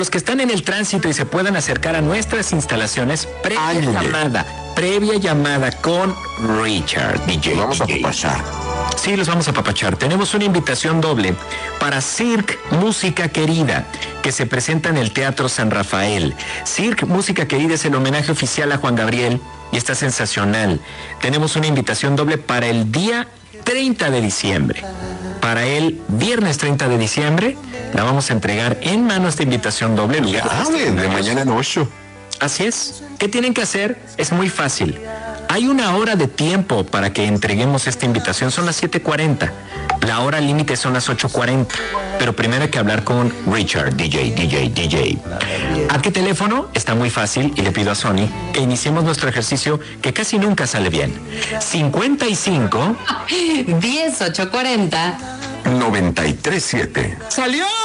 Los que están en el tránsito y se puedan acercar a nuestras instalaciones, previa llamada con Richard, DJ. Vamos a papachar. Sí, los vamos a papachar. Tenemos una invitación doble para Circ Música Querida, que se presenta en el Teatro San Rafael. Circ Música Querida es el homenaje oficial a Juan Gabriel y está sensacional. Tenemos una invitación doble para el día 30 de diciembre. Para el viernes 30 de diciembre la vamos a entregar en mano esta invitación doble. De mañana en 8. Así es. ¿Qué tienen que hacer? Es muy fácil. Hay una hora de tiempo para que entreguemos esta invitación. Son las 7:40. La hora límite son las 8:40. Pero primero hay que hablar con Richard, DJ. ¿A qué teléfono? Está muy fácil y le pido a Sony que iniciemos nuestro ejercicio que casi nunca sale bien. 55 10 840 93.7. ¡Salió!